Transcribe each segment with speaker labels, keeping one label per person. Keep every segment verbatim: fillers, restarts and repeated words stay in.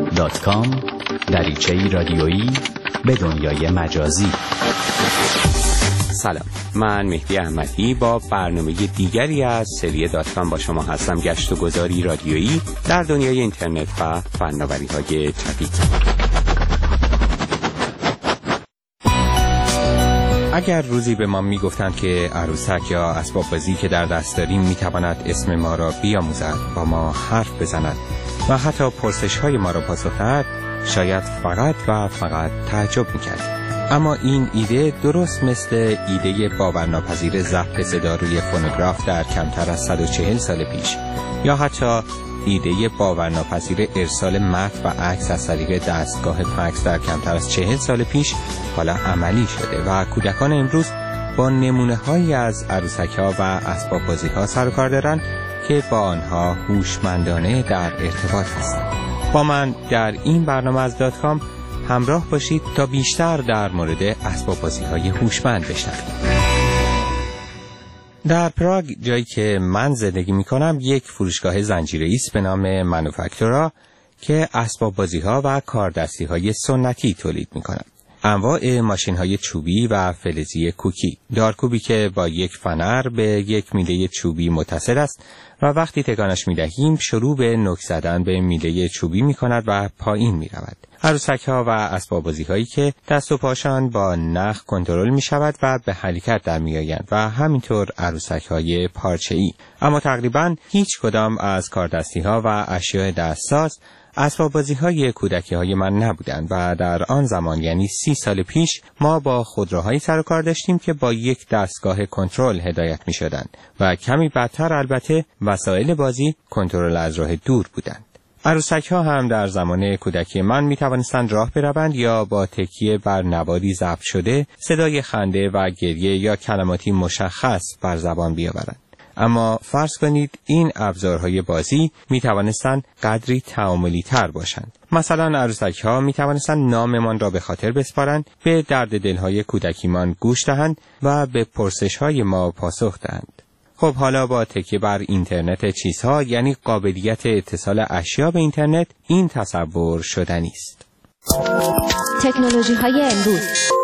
Speaker 1: دات کام دریچه‌ای رادیویی به دنیای مجازی.
Speaker 2: سلام، من مهدی احمدی با برنامه دیگری از سری دات کام با شما هستم. گشت و گذاری رادیویی در دنیای اینترنت و فناوری‌های جدید. اگر روزی به ما میگفتند که عروسک یا اسباب بازی که در دست داریم میتواند اسم ما را بیاموزد، با ما حرف بزند و حتی پرسش های ما را پاسخ دهد، شاید فقط و فقط تعجب میکردیم. اما این ایده درست مثل ایده باورناپذیر ضبط صدا روی فونوگراف در کمتر از صد و چهل سال پیش، یا حتی ایده باورناپذیر ارسال متن و عکس از طریق دستگاه فکس در کمتر از چهل سال پیش حالا عملی شده و کودکان امروز با نمونه‌هایی از عروسک‌ها و اسباب بازی‌ها سر و کار دارند که با آنها هوشمندانه در ارتباط هستند. با من در این برنامه از دات کام همراه باشید تا بیشتر در مورد اسباب بازی‌های هوشمند بشنوید. در پراگ، جایی که من زندگی می‌کنم، یک فروشگاه زنجیره‌ای است به نام مانوفکتورا که اسباب بازی‌ها و کاردستی‌های سنتی تولید می‌کند. انواع ماشین‌های چوبی و فلزی کوکی، دارکوبی که با یک فنر به یک میله چوبی متصل است و وقتی تکانش می‌دهیم شروع به نوک زدن به میله چوبی می‌کند و پایین می‌رود. عروسک‌ها و اسباب بازی‌هایی که دست و پاشان با نخ کنترل می‌شود و به حرکت در می‌آیند و همینطور عروسک‌های پارچه‌ای. اما تقریباً هیچ کدام از کاردستی‌ها و اشیاء دستساز اسباب بازی‌های کودکی‌های من نبودند و در آن زمان، یعنی سی سال پیش، ما با خودروهایی سر و کار داشتیم که با یک دستگاه کنترل هدایت می‌شدند و کمی بعدتر البته وسایل بازی کنترل از راه دور بودند. عروسک‌ها هم در زمان کودکی من می‌توانستند راه بروند یا با تکیه بر نواری ضبط شده صدای خنده و گریه یا کلماتی مشخص بر زبان بیاورند. اما فرض کنید این ابزارهای بازی می توانستند قدری تعاملی تر باشند. مثلا عروسک‌ها می توانستند ناممان را به خاطر بسپارند، به درد دلهای کودکیمان گوش دهند و به پرسش‌های ما پاسخ دهند. خب حالا با تکیه بر اینترنت چیزها، یعنی قابلیت اتصال اشیا به اینترنت، این تصور شدنی است.
Speaker 3: تکنولوژی‌های امروز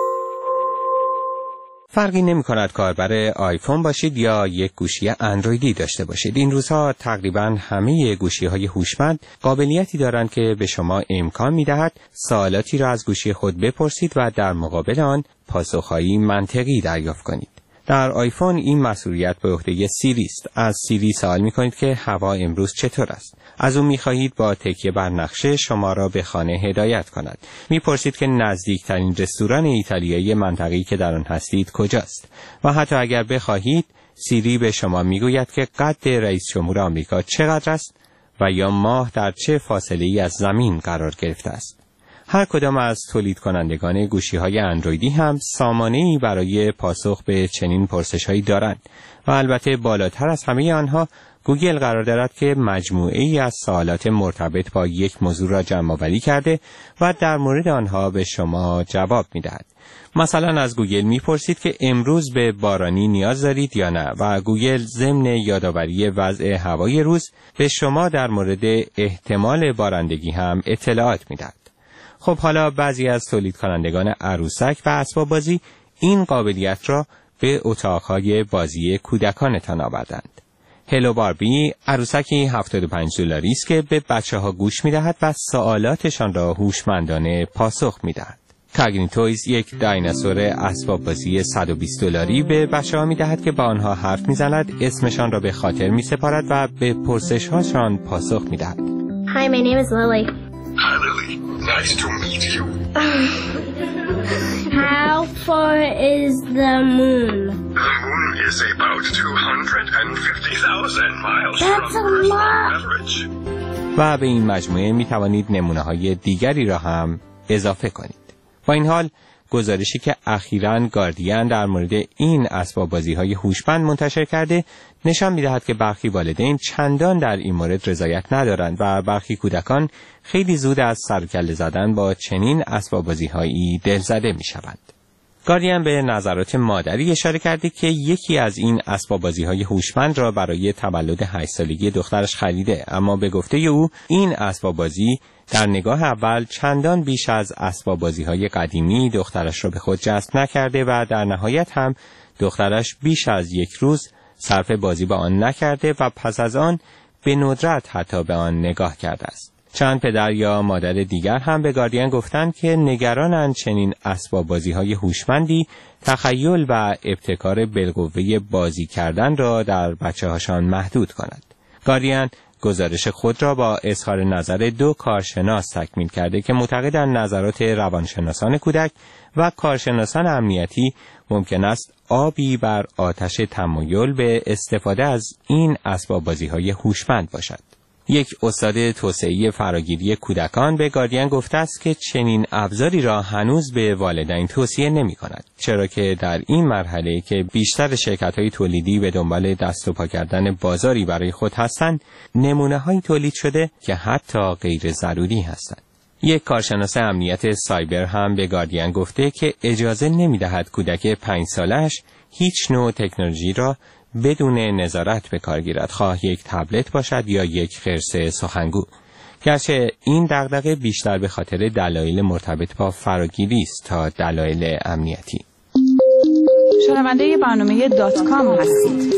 Speaker 2: فرقی نمی کند کاربر آیفون باشید یا یک گوشی اندرویدی داشته باشید. این روزها تقریباً همه گوشی‌های هوشمند قابلیتی دارند که به شما امکان می‌دهد سوالاتی را از گوشی خود بپرسید و در مقابل آن پاسخ‌های منطقی دریافت کنید. در آیفون این مسئولیت به عهده سیری است. از سیری سوال می‌کنید که هوا امروز چطور است. از او می‌خواهید با تکیه بر نقشه شما را به خانه هدایت کند. می‌پرسید که نزدیکترین رستوران ایتالیایی منطقه‌ای که در آن هستید کجاست. و حتی اگر بخواهید، سیری به شما می‌گوید که قد رئیس جمهور آمریکا چقدر است و یا ماه در چه فاصله‌ای از زمین قرار گرفته است. هر کدام از تولید کنندگان گوشی‌های اندرویدی هم سامانه‌ای برای پاسخ به چنین پرسش‌هایی دارند و البته بالاتر از همه آنها گوگل قرار دارد که مجموعه‌ای از سوالات مرتبط با یک موضوع را جمع‌آوری کرده و در مورد آنها به شما جواب می‌دهد. مثلا از گوگل می‌پرسید که امروز به بارانی نیاز دارید یا نه و گوگل ضمن یادآوری وضع هوای روز به شما در مورد احتمال بارندگی هم اطلاعات می‌دهد. خب حالا بعضی از تولید کنندگان عروسک و اسباب بازی این قابلیت را به اتاق‌های بازی کودکانتان آوردند. هلو باربی عروسکی هفتاد و پنج دلاری است که به بچه‌ها گوش می‌دهد و سوالاتشان را هوشمندانه پاسخ می‌دهد. کاگنی تویز یک دایناسور اسباب بازی صد و بیست دلاری به بچه‌ها می‌دهد که با آنها حرف می‌زند، اسمشان را به خاطر می‌سپارد و به پرسش‌هاشان پاسخ می‌دهد.
Speaker 4: Hi, my name is Lily.
Speaker 5: Hi, Lily. Nice to meet you.
Speaker 4: How far is the moon?
Speaker 5: The moon is about two hundred fifty thousand miles
Speaker 4: That's
Speaker 5: from
Speaker 4: a
Speaker 5: Earth's
Speaker 4: lot.
Speaker 5: average.
Speaker 2: و به این مجموعه می توانید نمونه‌های دیگری را هم اضافه کنید. با این حال گزارشی که اخیراً گاردین در مورد این اسباب بازی‌های هوشمند منتشر کرده نشان می‌دهد که برخی والدین چندان در این مورد رضایت ندارند و برخی کودکان خیلی زود از سر و کله زدن با چنین اسباب بازی‌هایی دلزده می‌شوند. گاردین به نظرات مادری اشاره کرده که یکی از این اسباب بازی‌های هوشمند را برای تولد هشت سالگی دخترش خریده، اما به گفته او این اسباب بازی در نگاه اول چندان بیش از اسباب بازی‌های قدیمی دخترش را به خود جذب نکرده و در نهایت هم دخترش بیش از یک روز صرف بازی با آن نکرده و پس از آن به ندرت حتی به آن نگاه کرده است. چند پدر یا مادر دیگر هم به گاردین گفتند که نگرانند چنین اسباب بازی‌های هوشمندی تخیل و ابتکار بالقوه بازی کردن را در بچه‌هاشان محدود کند. گاردین گزارش خود را با اظهار نظر دو کارشناس تکمیل کرده که معتقدند نظرات روانشناسان کودک و کارشناسان امنیتی ممکن است آبی بر آتش تمایل به استفاده از این اسباب بازی‌های هوشمند باشد. یک استاد توسعه فراگیری کودکان به گاردین گفته است که چنین ابزاری را هنوز به والدین توصیه نمی کند، چرا که در این مرحله که بیشتر شرکت‌های تولیدی به دنبال دست و پا کردن بازاری برای خود هستند، نمونه‌هایی تولید شده که حتی غیر ضروری هستند. یک کارشناس امنیت سایبر هم به گاردین گفته که اجازه نمی‌دهد کودک پنج سالش هیچ نوع تکنولوژی را بدون نظارت به کار گیرد، خواه یک تبلت باشد یا یک خرس سخنگو. گرچه این دغدغه بیشتر به خاطر دلایل مرتبط با فراگیری است تا دلایل امنیتی.
Speaker 3: شنونده برنامه دات کام هستید.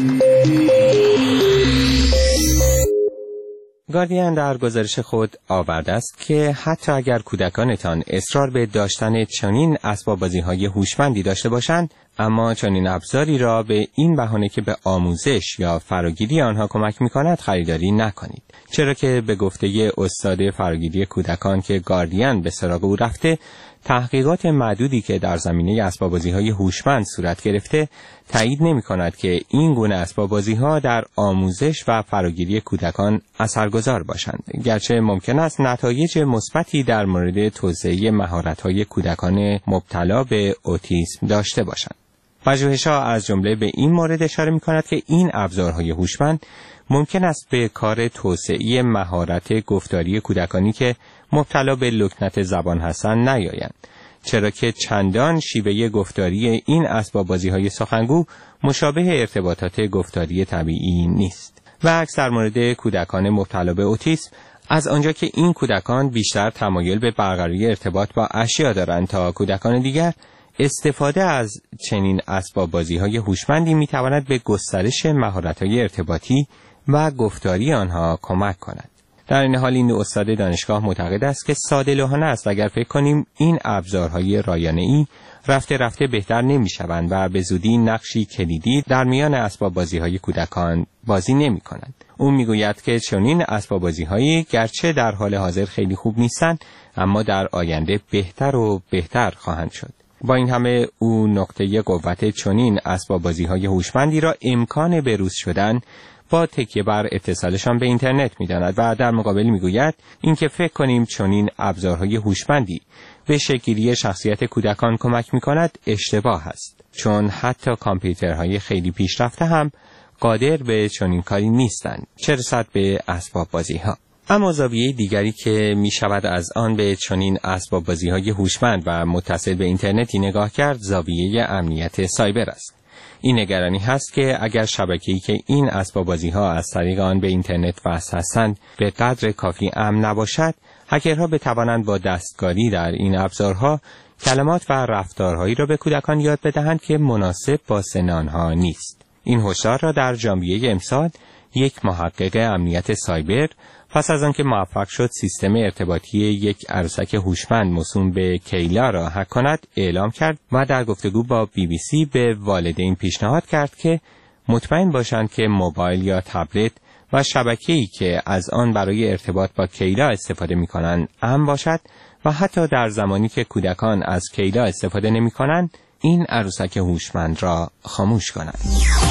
Speaker 2: گاردین در گزارش خود آورده است که حتی اگر کودکانتان اصرار به داشتن چنین اسباب بازی‌های هوشمندی داشته باشند، اما چنین ابزاری را به این بهانه که به آموزش یا فراگیری آنها کمک می‌کند خریداری نکنید، چرا که به گفته استاد فراگیری کودکان که گاردین به سراغ او رفته، تحقیقات معدودی که در زمینه اسباب بازی‌های هوشمند صورت گرفته تایید نمی‌کند که این گونه اسباب بازی‌ها در آموزش و فراگیری کودکان اثرگذار باشند، گرچه ممکن است نتایج مثبتی در مورد توسعه مهارت‌های کودکان مبتلا به اوتیسم داشته باشند. پژوهش‌ها از جمله به این مورد اشاره می‌کند که این ابزارهای هوشمند ممکن است به کار توسعه مهارت گفتاری کودکانی که مبتلا به لکنت زبان هستند نیایند، چرا که چندان شیوه گفتاری این اسباب بازی‌های سخنگو مشابه ارتباطات گفتاری طبیعی نیست. و عکس در مورد کودکان مبتلا به اوتیسم، از آنجا که این کودکان بیشتر تمایل به برقراری ارتباط با اشیا دارند تا کودکان دیگر، استفاده از چنین اسباب بازی‌های هوشمندی می‌تواند به گسترش مهارت‌های ارتباطی و گفتاری آنها کمک کند. در این حال این استاد دانشگاه معتقد است که ساده‌لوحانه است اگر فکر کنیم این ابزارهای رایانه‌ای رفته رفته بهتر نمی‌شوند و به زودی نقشی کلیدی در میان اسباب بازی‌های کودکان بازی نمی‌کنند. او می‌گوید که چنین اسباب بازی‌هایی گرچه در حال حاضر خیلی خوب نیستند، اما در آینده بهتر و بهتر خواهند شد. با این همه او نقطه قوت چنین اسباب بازی‌های هوشمندی را امکان بروز شدن با تکیه بر اتصالشان به اینترنت می‌داند و در مقابل می‌گوید اینکه فکر کنیم چنین ابزارهای هوشمندی به شکل‌گیری شخصیت کودکان کمک می‌کند اشتباه است، چون حتی کامپیوترهای خیلی پیشرفته هم قادر به چنین کاری نیستند، چه رسد به اسباب بازی‌ها. اما زاویه دیگری که می شود از آن به چنین اسباب بازی‌های هوشمند و متصل به اینترنتی نگاه کرد، زاویه امنیت سایبر است. این نگرانی هست که اگر شبکه‌ای که این اسباب بازی‌ها از طریق آن به اینترنت وصل هستند به قدر کافی امن نباشد، هکرها بتوانند با دستکاری در این ابزارها کلمات و رفتارهایی را به کودکان یاد بدهند که مناسب با سن آنها نیست. این هشدار را در ژانویه امسال یک محقق امنیت سایبر پس از آنکه موفق شد سیستم ارتباطی یک عروسک هوشمند موسوم به کیلا را هک کند اعلام کرد و در گفتگو با بی بی سی به والدین پیشنهاد کرد که مطمئن باشند که موبایل یا تبلت و شبکه‌ای که از آن برای ارتباط با کیلا استفاده می‌کنند امن باشد و حتی در زمانی که کودکان از کیلا استفاده نمی‌کنند این عروسک هوشمند را خاموش کنند.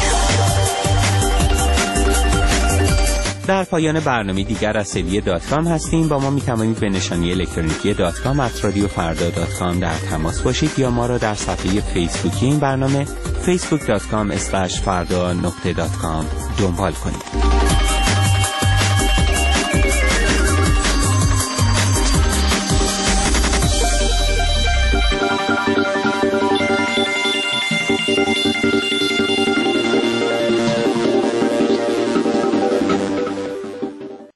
Speaker 2: در پایان برنامه دیگر از سری دات کام هستیم. با ما می توانید به نشانی الکترونیکی دات کام ات رادیو فردا دات کام در تماس باشید یا ما را در صفحه فیسبوکی این برنامه فیسبوک دات کام اسلش فردا نقطه دات کام دنبال کنید.